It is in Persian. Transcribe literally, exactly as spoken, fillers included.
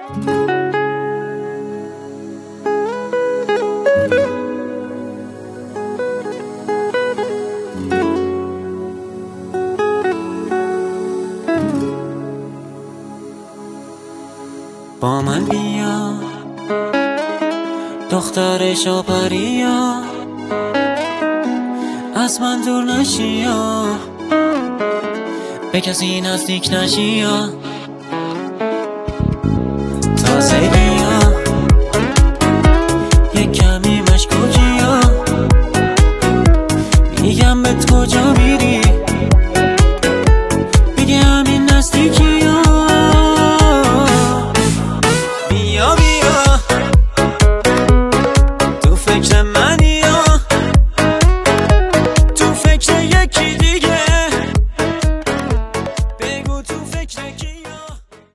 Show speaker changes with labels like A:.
A: با من بیا دختر شاپریا، از من دور نشیا، به کسی نزدیک نشیا.